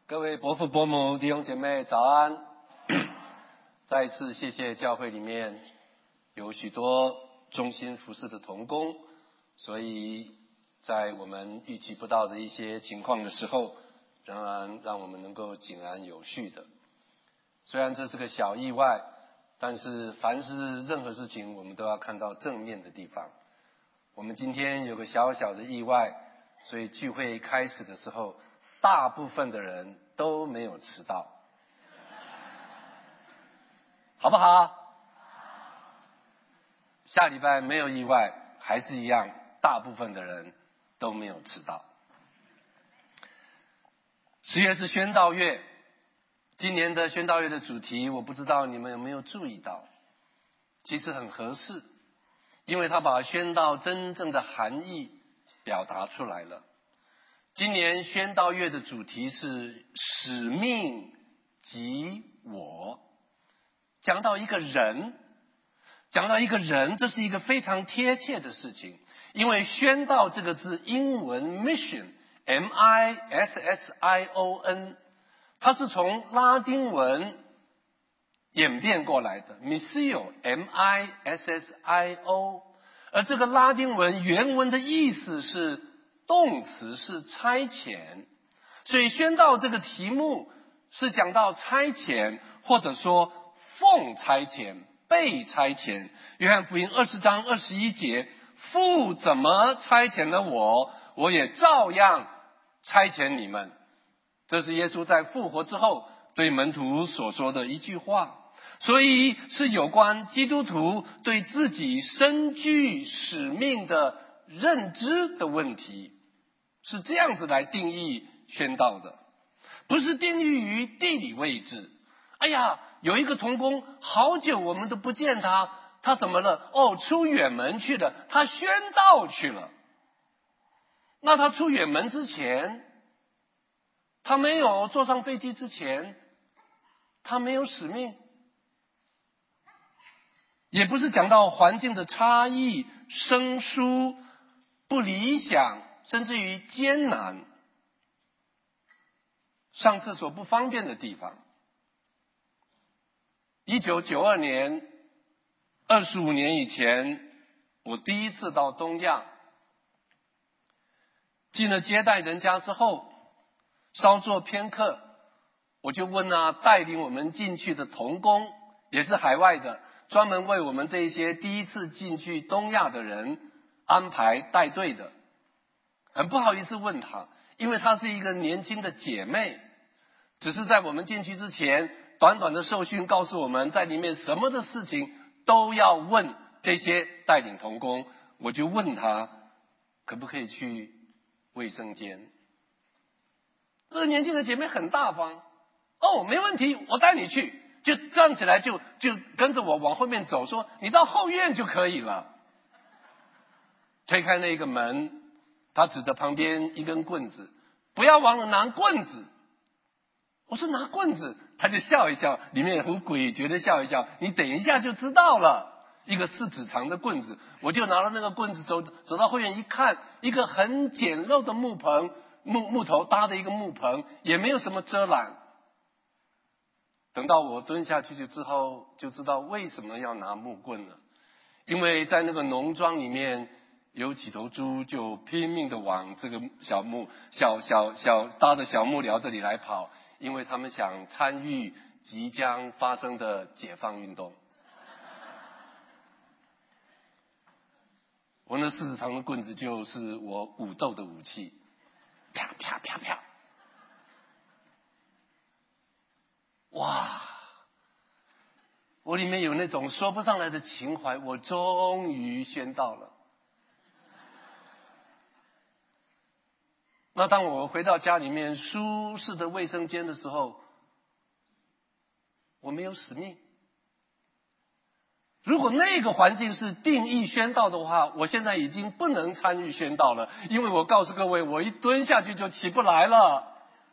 各位伯父伯母、弟兄姐妹早安。再一次谢谢教会里面有许多忠心服侍的同工，所以在我们预期不到的一些情况的时候，仍然让我们能够井然有序的。虽然这是个小意外，但是凡是任何事情我们都要看到正面的地方。我们今天有个小小的意外，所以聚会开始的时候大部分的人都没有迟到，好不好？下礼拜没有意外，还是一样，大部分的人都没有迟到。10月是宣道月，今年的宣道月的主题，我不知道你们有没有注意到，其实很合适，因为他把宣道真正的含义表达出来了。今年宣道月的主题是使命及我，讲到一个人，这是一个非常贴切的事情，因为宣道这个字英文 mission M-I-S-S-I-O-N， 它是从拉丁文演变过来的 missio M-I-S-S-I-O， 而这个拉丁文原文的意思是动词，是差遣，所以宣道这个题目是讲到差遣，或者说奉差遣、被差遣。约翰福音20章21节，父怎么差遣了我，我也照样差遣你们。这是耶稣在复活之后对门徒所说的一句话，所以是有关基督徒对自己身具使命的认知的问题，是这样子来定义宣道的，不是定义于地理位置。哎呀，有一个同工好久我们都不见他，他怎么了？出远门去了，他宣道去了。那他出远门之前，他没有坐上飞机之前，他没有使命。也不是讲到环境的差异、生疏、不理想，甚至于艰难，上厕所不方便的地方。1992年25年以前，我第一次到东亚，进了接待人家之后，稍作片刻，我就问带领我们进去的同工，也是海外的，专门为我们这些第一次进去东亚的人安排带队的。很不好意思问他，因为她是一个年轻的姐妹，只是在我们进去之前短短的受训告诉我们，在里面什么的事情都要问这些带领同工。我就问他可不可以去卫生间。这个年轻的姐妹很大方，没问题，我带你去，就站起来就跟着我往后面走，说你到后院就可以了。推开那个门，他指着旁边一根棍子，不要忘了拿棍子。我说拿棍子，他就笑一笑，里面很诡谲的笑一笑，你等一下就知道了。一个4指长的棍子，我就拿了那个棍子走到后院一看，一个很简陋的木棚，木头搭的一个木棚，也没有什么遮拦。等到我蹲下去之后，就知道为什么要拿木棍了，因为在那个农庄里面有几头猪就拼命的往这个小搭的小木寮这里来跑，因为他们想参与即将发生的解放运动。我那4指长的棍子就是我武斗的武器，啪啪啪啪。哇，我里面有那种说不上来的情怀，我终于宣道了。那当我回到家里面舒适的卫生间的时候，我没有使命。如果那个环境是定义宣道的话，我现在已经不能参与宣道了，因为我告诉各位，我一蹲下去就起不来了。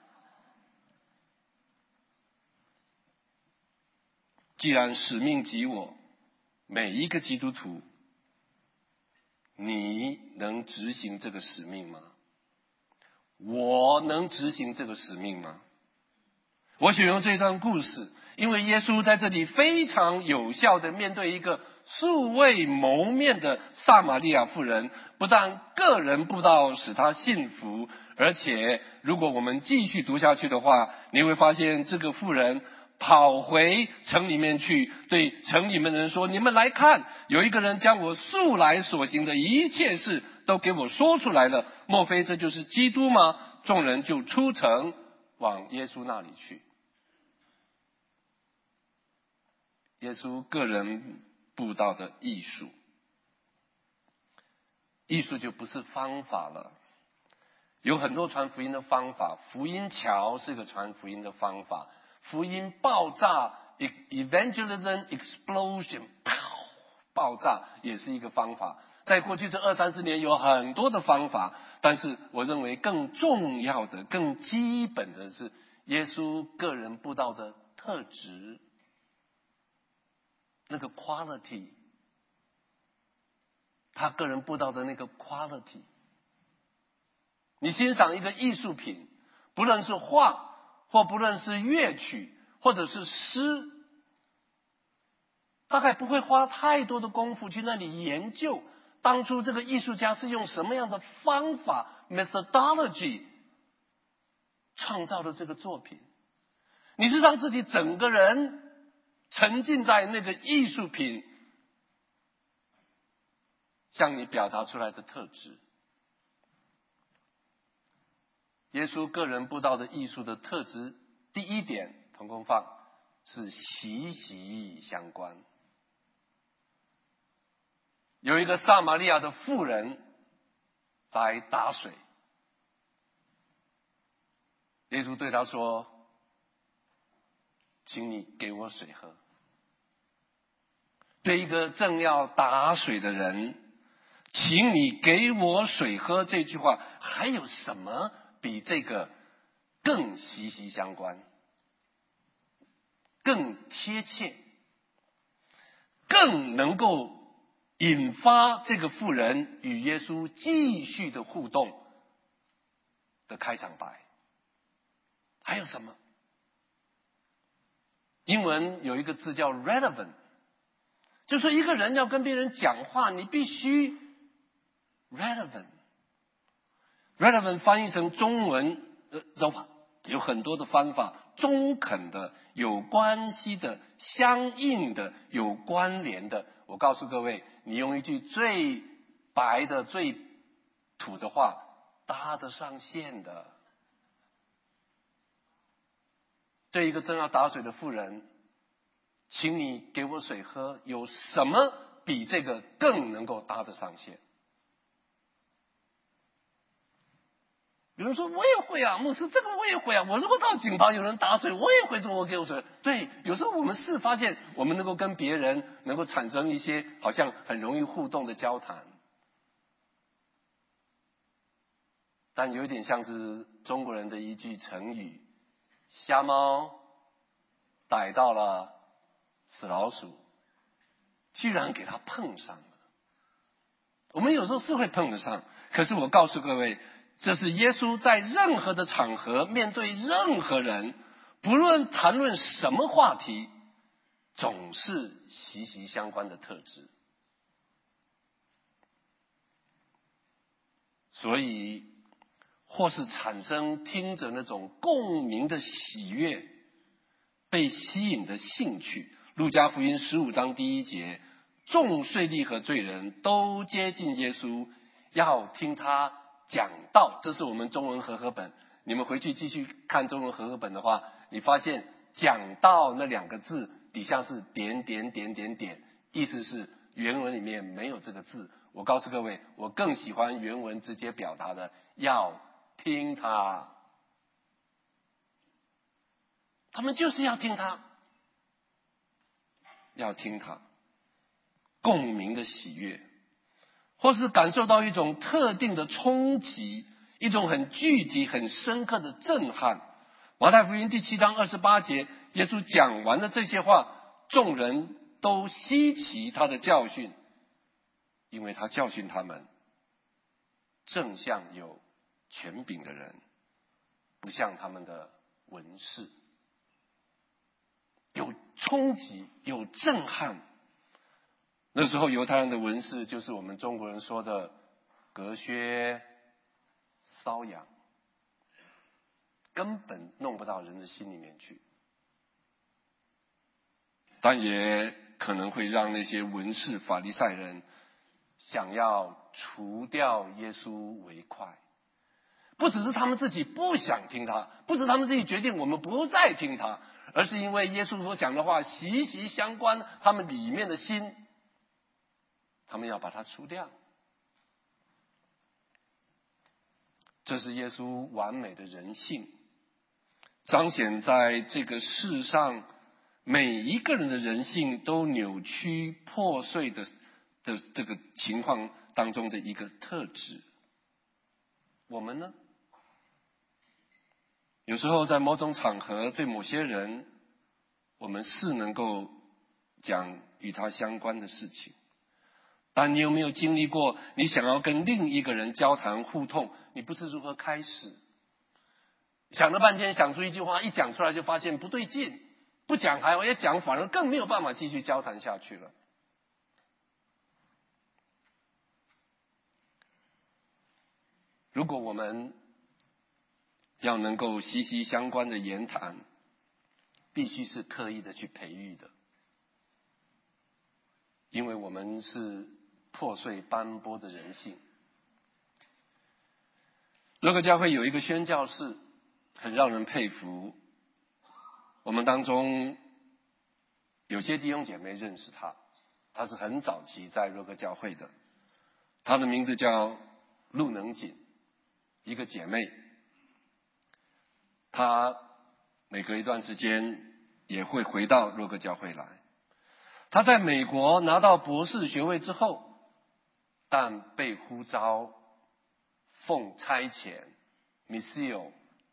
既然使命及我，每一个基督徒，你能执行这个使命吗？我能执行这个使命吗？ 我选用这段故事，因为耶稣在这里非常有效地面对一个素未谋面的撒玛利亚妇人，不但个人布道使她信服，而且如果我们继续读下去的话，你会发现这个妇人跑回城里面去，对城里面的人说，你们来看，有一个人将我素来所行的一切事都给我说出来了，莫非这就是基督吗？众人就出城往耶稣那里去。耶稣个人布道的艺术，艺术就不是方法了。有很多传福音的方法，福音桥是个传福音的方法，福音爆炸 evangelism explosion 爆炸也是一个方法。在过去这20-30年有很多的方法，但是我认为更重要的更基本的是耶稣个人布道的特质，那个 quality， 他个人布道的那个 quality。 你欣赏一个艺术品，不论是画或不论是乐曲或者是诗，大概不会花太多的功夫去那里研究当初这个艺术家是用什么样的方法 methodology 创造的这个作品。你是让自己整个人沉浸在那个艺术品向你表达出来的特质。耶稣个人布道的艺术的特质，第一点，同工放是息息相关。有一个撒玛利亚的妇人来打水，耶稣对他说，请你给我水喝。对一个正要打水的人，请你给我水喝，这句话还有什么比这个更息息相关，更贴切，更能够引发这个妇人与耶稣继续的互动的开场白？还有什么？英文有一个字叫 relevant， 就说一个人要跟别人讲话，你必须 relevant。 relevant 翻译成中文有很多的方法，中肯的、有关系的、相应的、有关联的。我告诉各位，你用一句最白的、最土的话，搭得上线的。对一个正要打水的妇人，请你给我水喝，有什么比这个更能够搭得上线？有人说我也会啊，牧师这个我也会啊，我如果到井旁有人打水，我也会说我给我水。对，有时候我们是发现我们能够跟别人能够产生一些好像很容易互动的交谈，但有点像是中国人的一句成语，瞎猫逮到了死老鼠，居然给它碰上了。我们有时候是会碰得上，可是我告诉各位，这是耶稣在任何的场合面对任何人，不论谈论什么话题，总是息息相关的特质。所以或是产生听着那种共鸣的喜悦，被吸引的兴趣。路加福音15章第1节，众税吏和罪人都接近耶稣，要听他讲道。这是我们中文和合本，你们回去继续看中文和合本的话，你发现讲道那2个字底下是点点点点点，意思是原文里面没有这个字。我告诉各位，我更喜欢原文直接表达的，要听他。他们就是要听他，要听他，共鸣的喜悦，或是感受到一种特定的冲击，一种很具体很深刻的震撼。马太福音第7章28节，耶稣讲完了这些话，众人都稀奇他的教训，因为他教训他们正像有权柄的人，不像他们的文士。 有冲击，有震撼。那时候犹太人的文士就是我们中国人说的隔靴搔痒，根本弄不到人的心里面去，但也可能会让那些文士法利赛人想要除掉耶稣为快。不只是他们自己不想听他，不是他们自己决定我们不再听他，而是因为耶稣所讲的话息息相关他们里面的心，他们要把它除掉。这是耶稣完美的人性，彰显在这个世上每一个人的人性都扭曲破碎的这个情况当中的一个特质。我们呢？有时候在某种场合对某些人，我们是能够讲与他相关的事情，但你有没有经历过，你想要跟另一个人交谈互动，你不知如何开始，想了半天想出一句话，一讲出来就发现不对劲，不讲还好，一讲反而更没有办法继续交谈下去了。如果我们要能够息息相关的言谈，必须是刻意的去培育的，因为我们是破碎斑驳的人性。乐格教会有一个宣教士很让人佩服，我们当中有些弟兄姐妹认识他，他是很早期在乐格教会的，他的名字叫陆能锦，一个姐妹。他每隔一段时间也会回到洛克教会来。他在美国拿到博士学位之后，但被呼召奉差遣 missio，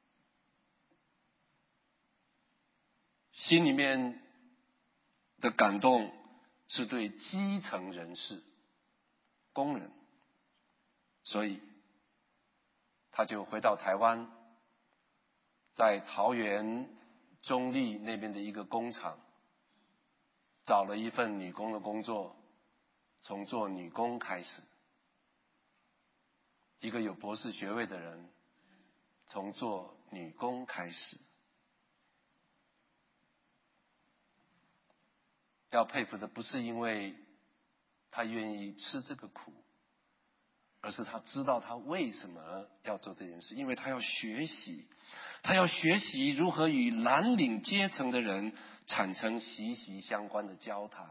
心里面的感动是对基层人士、工人，所以他就回到台湾，在桃园中立那边的一个工厂找了一份女工的工作，从做女工开始。一个有博士学位的人从做女工开始。要佩服的不是因为他愿意吃这个苦，而是他知道他为什么要做这件事，因为他要学习，他要学习如何与蓝领阶层的人产生息息相关的交谈。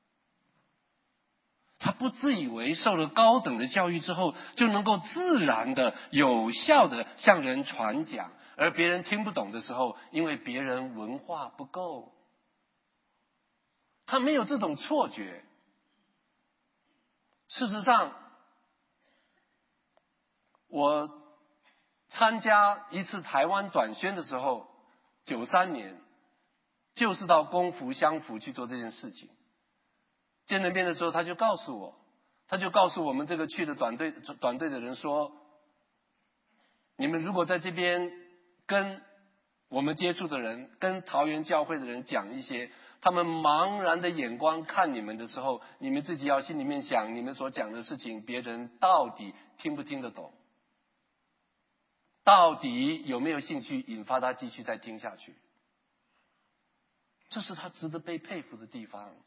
他不自以为受了高等的教育之后就能够自然的有效的向人传讲，而别人听不懂的时候，因为别人文化不够，他没有这种错觉。事实上，我参加一次台湾短宣的时候，93年，就是到公福乡福去做这件事情。见了面的时候，他就告诉我们这个去的短队的人说，你们如果在这边跟我们接触的人，跟桃园教会的人讲一些他们茫然的眼光看你们的时候，你们自己要心里面想，你们所讲的事情别人到底听不听得懂，到底有没有兴趣引发他继续再听下去。这是他值得被佩服的地方。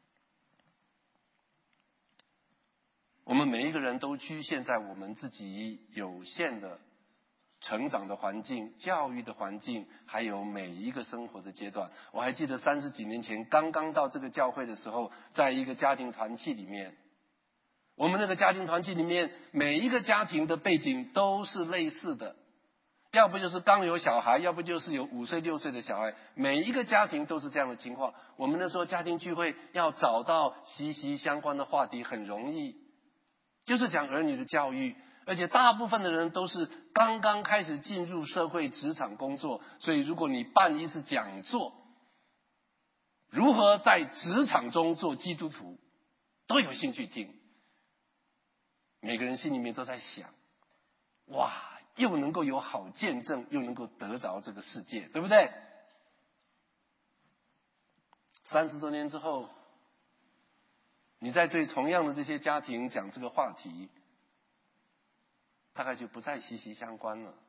我们每一个人都局限在我们自己有限的成长的环境、教育的环境，还有每一个生活的阶段。我还记得30几年前刚刚到这个教会的时候，在一个家庭团契里面，我们那个家庭团契里面每一个家庭的背景都是类似的，要不就是刚有小孩，要不就是有5岁6岁的小孩，每一个家庭都是这样的情况。我们那时候家庭聚会要找到息息相关的话题很容易，就是讲儿女的教育，而且大部分的人都是刚刚开始进入社会职场工作，所以如果你办一次讲座，如何在职场中做基督徒，都有兴趣听。每个人心里面都在想，哇，又能够有好见证，又能够得着这个世界，对不对？ 30多年之后，你再对同样的这些家庭讲这个话题，大概就不再息息相关了。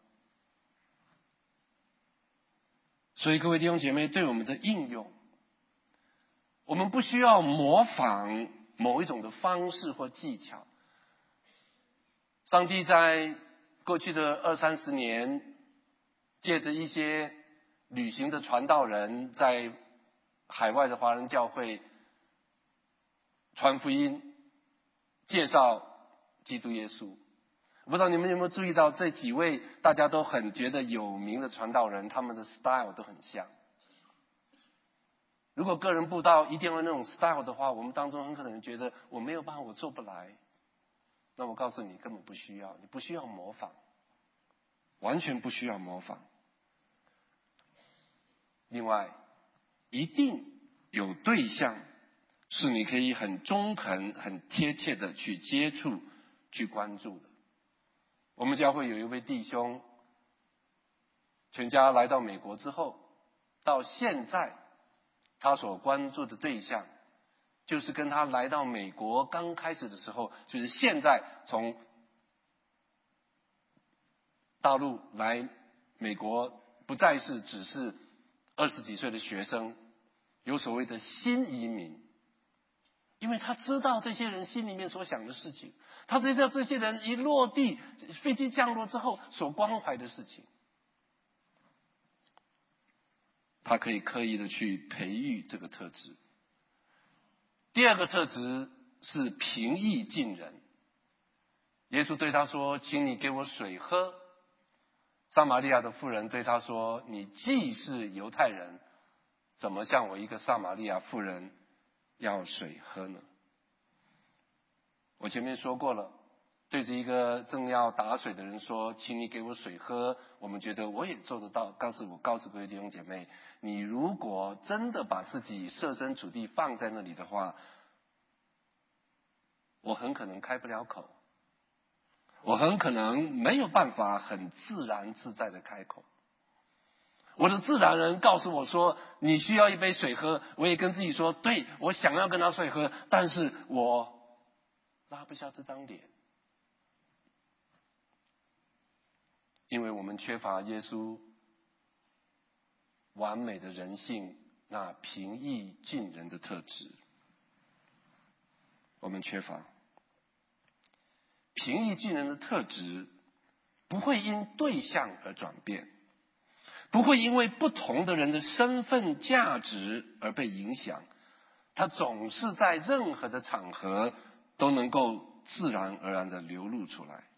所以各位弟兄姐妹，对我们的应用，我们不需要模仿某一种的方式或技巧。上帝在过去的20-30年，借着一些旅行的传道人，在海外的华人教会传福音，介绍基督耶稣。不知道你们有没有注意到，这几位大家都很觉得有名的传道人，他们的 style 都很像。如果个人布道一定要那种 style 的话，我们当中很可能觉得我没有办法，我做不来。那我告诉你，根本不需要，你不需要模仿，完全不需要模仿。另外，一定有对象是你可以很中肯、很贴切的去接触、去关注的。我们教会有一位弟兄，全家来到美国之后，到现在他所关注的对象，就是跟他来到美国刚开始的时候，就是现在从大陆来美国，不再是只是20几岁的学生，有所谓的新移民。因为他知道这些人心里面所想的事情，他知道这些人一落地，飞机降落之后所关怀的事情，他可以刻意的去培育这个特质。第二个特质是平易近人。耶稣对他说：“请你给我水喝。”撒玛利亚的妇人对他说：“你既是犹太人，怎么向我一个撒玛利亚妇人要水喝呢？”我前面说过了，对着一个正要打水的人说：“请你给我水喝。”我们觉得我也做得到。告诉各位弟兄姐妹，你如果真的把自己设身处地放在那里的话，我很可能开不了口，我很可能没有办法很自然自在的开口。我的自然人告诉我说你需要一杯水喝，我也跟自己说，对，我想要跟他水喝，但是我拉不下这张脸，因为我们缺乏耶稣完美的人性，那平易近人的特质，我们缺乏。平易近人的特质不会因对象而转变，不会因为不同的人的身份价值而被影响，它总是在任何的场合都能够自然而然的流露出来。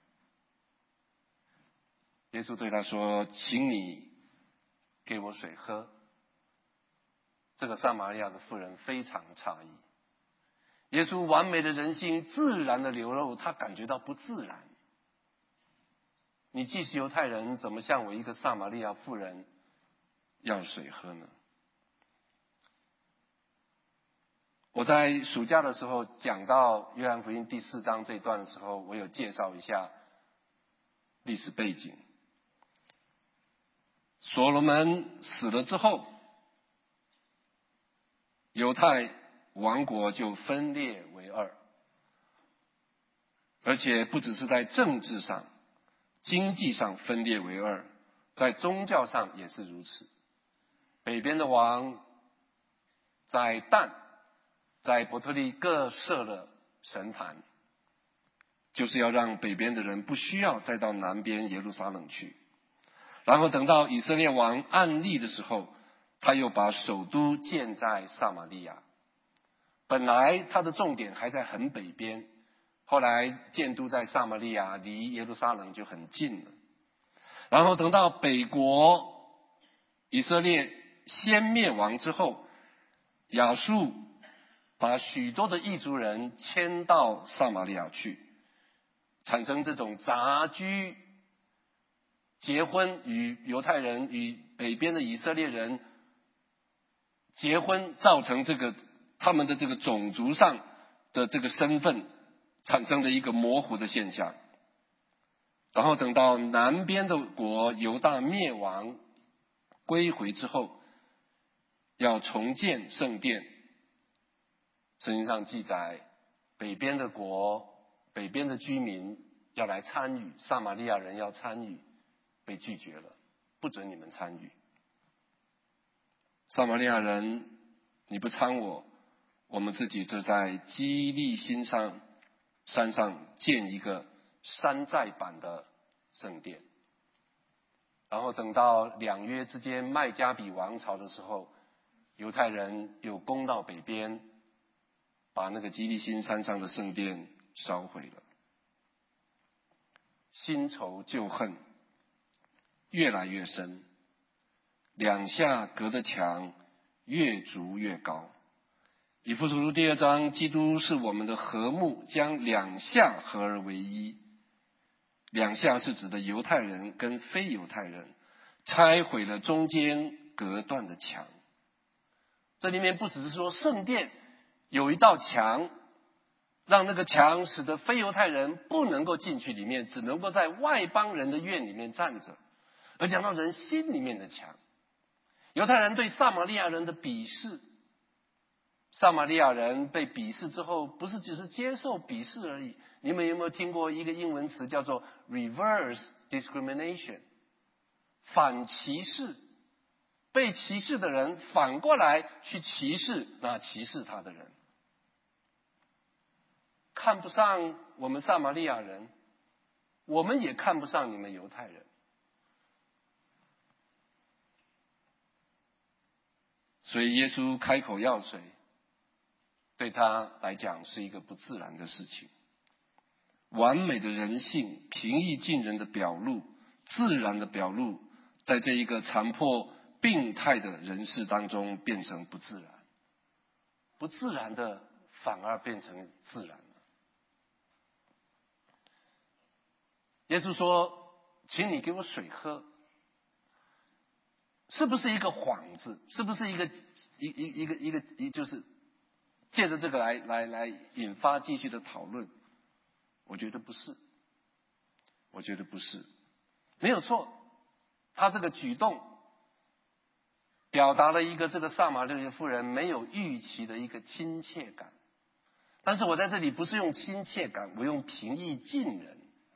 耶稣对他说：“请你给我水喝。”这个撒玛利亚的妇人非常诧异，耶稣完美的人性自然的流露，他感觉到不自然。你既是犹太人，怎么向我一个撒玛利亚妇人要水喝呢？我在暑假的时候讲到约翰福音第4章这一段的时候，我有介绍一下历史背景。所罗门死了之后，犹太王国就分裂为2，而且不只是在政治上、经济上分裂为2，在宗教上也是如此。北边的王在但、在伯特利各设了神坛，就是要让北边的人不需要再到南边耶路撒冷去。然后等到以色列王暗利的时候，他又把首都建在撒玛利亚。本来他的重点还在很北边，后来建都在撒玛利亚，离耶路撒冷就很近了。然后等到北国以色列先灭亡之后，亚述把许多的异族人迁到撒玛利亚去，产生这种杂居，结婚，与犹太人与北边的以色列人结婚，造成这个他们的这个种族上的这个身份产生的一个模糊的现象。然后等到南边的国犹大灭亡归回之后， 要重建圣殿。圣经上记载，北边的国、北边的居民要来参与，撒玛利亚人要参与，被拒绝了，不准你们参与。撒玛利亚人，你不参我们自己就在基利心山上建一个山寨版的圣殿。然后等到两约之间麦加比王朝的时候，犹太人又攻到北边，把那个基利心山上的圣殿烧毁了。新仇旧恨越来越深，两下隔的墙越筑越高。以弗所书第2章，基督是我们的和睦，将两下合而为一。两下是指的犹太人跟非犹太人，拆毁了中间隔断的墙。这里面不只是说圣殿有一道墙，让那个墙使得非犹太人不能够进去里面，只能够在外邦人的院里面站着，而讲到人心里面的墙。犹太人对撒玛利亚人的鄙视，撒玛利亚人被鄙视之后，不是只是接受鄙视而已。你们有没有听过一个英文词叫做 reverse discrimination， 反歧视？被歧视的人反过来去歧视那歧视他的人。看不上我们撒玛利亚人，我们也看不上你们犹太人。所以耶稣开口要水，对他来讲是一个不自然的事情。完美的人性，平易近人的表露，自然的表露，在这一个残破病态的人世当中变成不自然，不自然的反而变成自然了。耶稣说，请你给我水喝，是不是一个幌子？是不是一个就是借着这个来引发继续的讨论？我觉得不是，没有错。他这个举动表达了一个这个撒玛利亚妇人没有预期的一个亲切感，但是我在这里不是用亲切感，我用平易近人。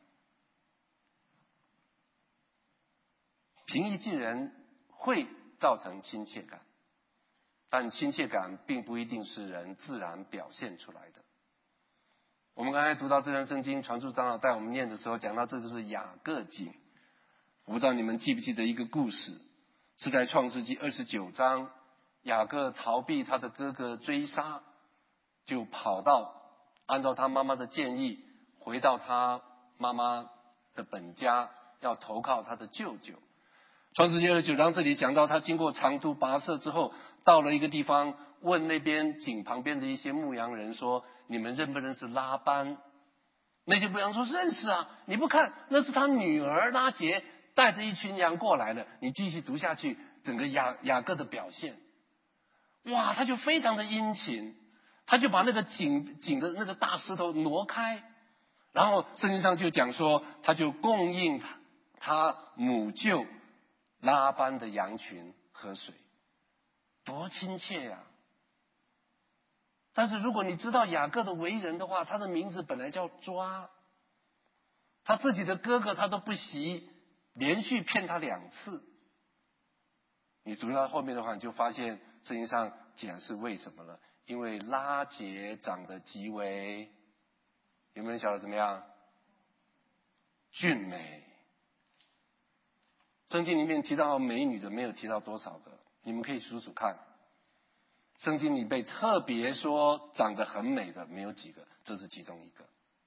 平易近人会造成亲切感，但亲切感并不一定是人自然表现出来的。我们刚才读到这段圣经，传述长老带我们念的时候，讲到这个是雅各井。我不知道你们记不记得一个故事，是在创世纪29章，雅各逃避他的哥哥追杀，就跑到按照他妈妈的建议，回到他妈妈的本家，要投靠他的舅舅。创世纪29章这里讲到，他经过长途跋涉之后，到了一个地方，问那边井旁边的一些牧羊人说，你们认不认识拉班？那些牧羊人说认识啊，你不看那是他女儿拉结带着一群羊过来了。你继续读下去，整个雅各的表现，哇，他就非常的殷勤，他就把那个井的那个大石头挪开，然后圣经上就讲说，他就供应他母舅拉班的羊群喝水，多亲切呀！但是如果你知道雅各的为人的话，他的名字本来叫抓，他自己的哥哥他都不惜连续骗他2次。你读到后面的话，你就发现圣经上解释为什么了，因为拉结长得极为，有没有人晓得怎么样？俊美。圣经里面提到美女的没有提到多少个，你们可以数数看。圣经里被特别说长得很美的没有几个，这是其中一个。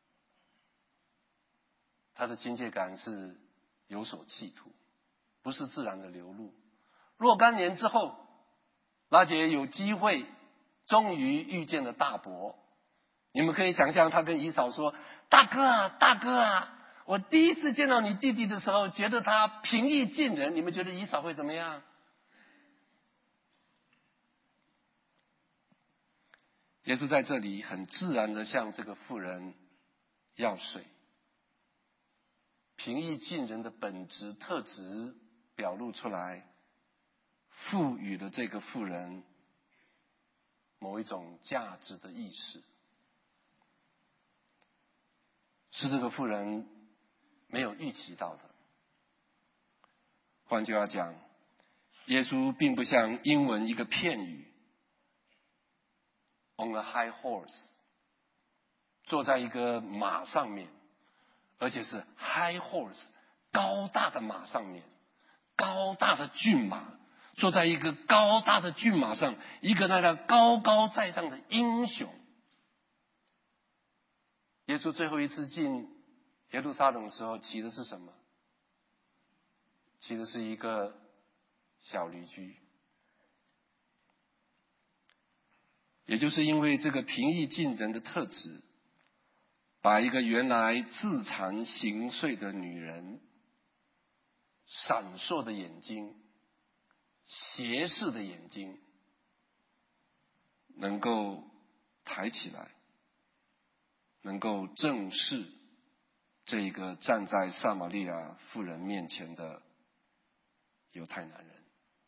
他的亲切感是有所企图，不是自然的流露。若干年之后，拉结有机会终于遇见了大伯。你们可以想象他跟以扫说，大哥啊大哥啊，我第一次见到你弟弟的时候，觉得他平易近人。你们觉得以扫会怎么样？耶稣在这里很自然的向这个妇人要水，平易近人的本质特质表露出来， 赋予了这个妇人某一种价值的意识，是这个妇人没有预期到的。换句话讲，耶稣并不像英文一个片语 on a high horse， 坐在一个马上面，而且是 high horse， 高大的马上面，高大的骏马，坐在一个高大的骏马上，一个那高高在上的英雄。耶稣最后一次进耶路撒冷的时候骑的是什么？骑的是一个小驴驹。也就是因为这个平易近人的特质，把一个原来自惭形秽的女人，闪烁的眼睛，斜视的眼睛，能够抬起来，能够正视这个站在撒玛利亚妇人面前的犹太男人。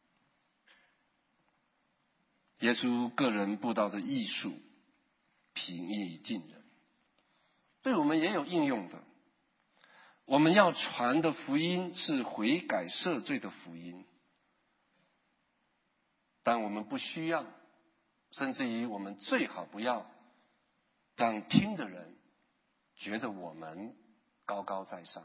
耶稣个人布道的艺术平易近人，对我们也有应用的。我们要传的福音是悔改赦罪的福音，但我们不需要，甚至于我们最好不要让听的人觉得我们高高在上。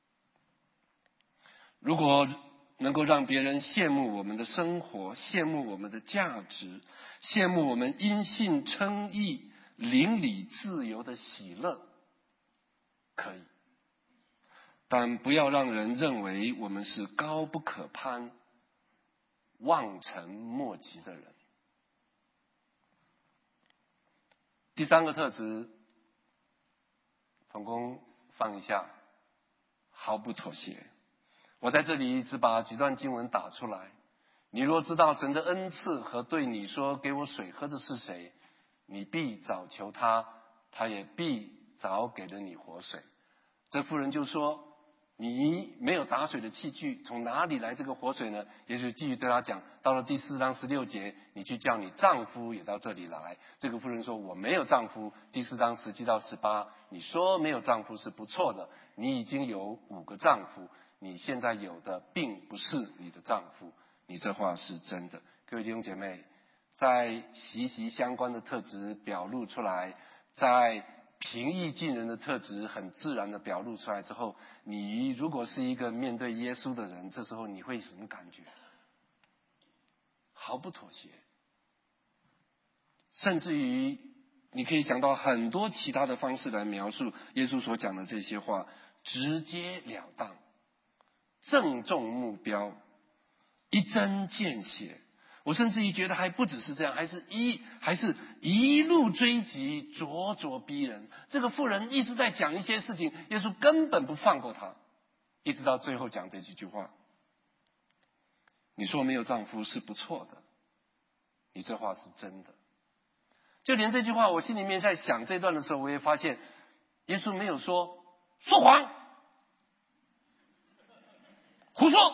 如果能够让别人羡慕我们的生活，羡慕我们的价值，羡慕我们因信称义、邻里自由的喜乐，可以，但不要让人认为我们是高不可攀、望尘莫及的人。第三个特质，同工放一下，毫不妥协。我在这里只把几段经文打出来。你若知道神的恩赐和对你说给我水喝的是谁，你必早求他，他也必早给了你活水。这妇人就说，你没有打水的器具，从哪里来这个活水呢？耶稣继续对他讲，到了第4章16节，你去叫你丈夫也到这里来。这个妇人说，我没有丈夫。第4章17到18，你说没有丈夫是不错的，你已经有5个丈夫，你现在有的并不是你的丈夫，你这话是真的。各位弟兄姐妹，在息息相关的特质表露出来，在平易近人的特质很自然的表露出来之后，你如果是一个面对耶稣的人，这时候你会什么感觉？毫不妥协，甚至于你可以想到很多其他的方式来描述耶稣所讲的这些话，直截了当，正中目标，一针见血。我甚至于觉得还不只是这样，还是一路追击，咄咄逼人。这个妇人一直在讲一些事情，耶稣根本不放过她，一直到最后讲这几句话。你说没有丈夫是不错的，你这话是真的。就连这句话，我心里面在想这段的时候，我也发现耶稣没有说谎、胡说、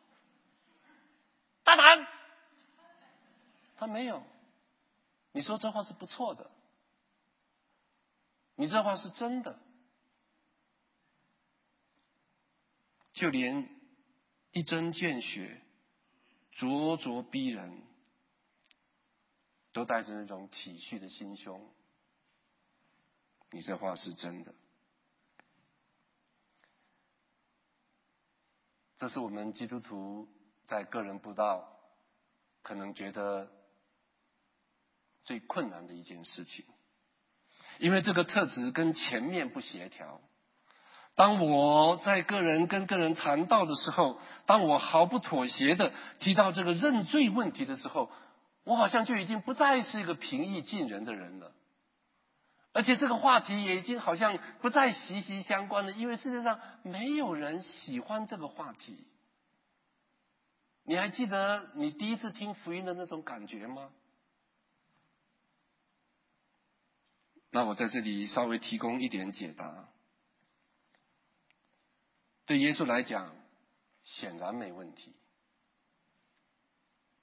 大胆，他没有。你说这话是不错的，你这话是真的。就连一针见血、咄咄逼人，都带着那种体恤的心胸，你这话是真的。这是我们基督徒在个人布道可能觉得最困难的一件事情，因为这个特质跟前面不协调。当我在跟个人谈到的时候，当我毫不妥协的提到这个认罪问题的时候，我好像就已经不再是一个平易近人的人了，而且这个话题也已经好像不再息息相关了，因为世界上没有人喜欢这个话题。你还记得你第一次听福音的那种感觉吗？那我在这里稍微提供一点解答。对耶稣来讲，显然没问题。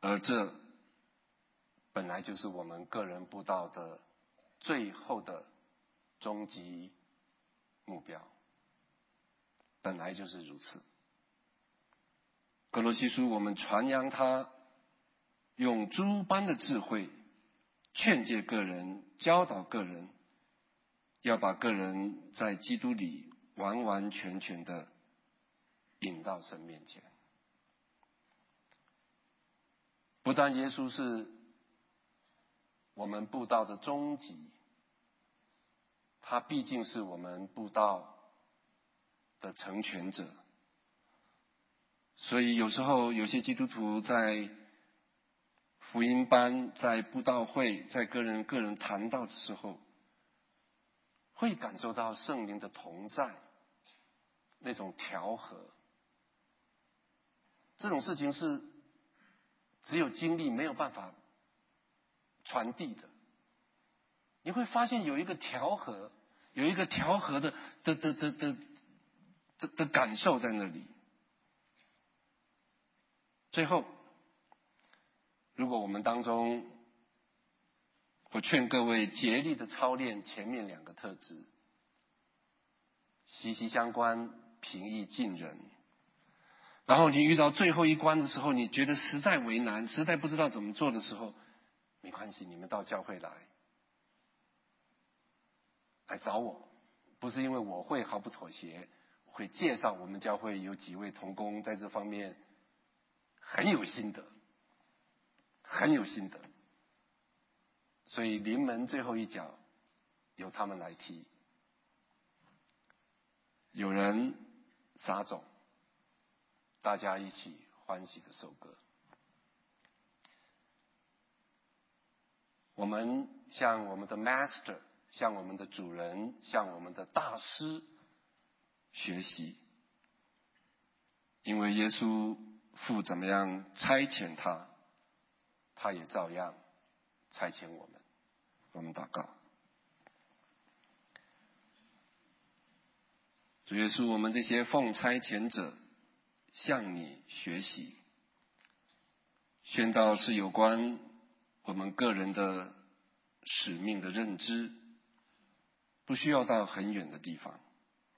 而这本来就是我们个人布道的最后的终极目标，本来就是如此。哥罗西书我们传扬他用诸般的智慧劝诫个人，教导个人，要把个人在基督里完完全全的引到神面前。不但耶稣是我们布道的终极，他毕竟是我们布道的成全者。所以有时候有些基督徒在福音班、在布道会、在个人谈道的时候，会感受到圣灵的同在，那种调和。这种事情是只有经历没有办法传递的。你会发现有一个调和，有一个调和的感受在那里。最后，如果我们当中，我劝各位竭力的操练前面两个特质，息息相关，平易近人。然后你遇到最后一关的时候，你觉得实在为难，实在不知道怎么做的时候，没关系，你们到教会来找我，不是因为我会毫不妥协，我会介绍我们教会有几位同工在这方面很有心得，很有心得。所以临门最后一脚由他们来踢。有人撒种，大家一起欢喜的收割。我们向我们的 Master， 向我们的主人，向我们的大师学习，因为耶稣父怎么样差遣他，他也照样差遣我们。我们祷告。主耶稣，我们这些奉差遣者向你学习。宣道是有关我们个人的使命的认知，不需要到很远的地方。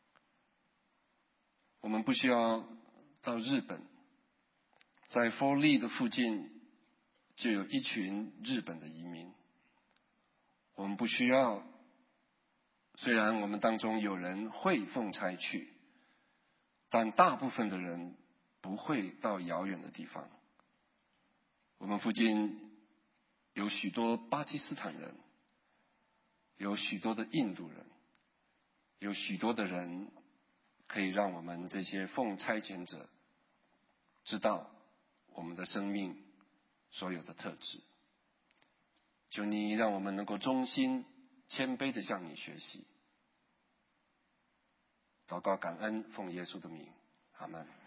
我们不需要到日本，在佛利的附近就有一群日本的移民。我们不需要，虽然我们当中有人会奉差去，但大部分的人不会到遥远的地方。我们附近有许多巴基斯坦人，有许多的印度人，有许多的人可以让我们这些奉差遣者知道我们的生命所有的特质。求你让我们能够忠心谦卑的向你学习。祷告感恩，奉耶稣的名，阿们。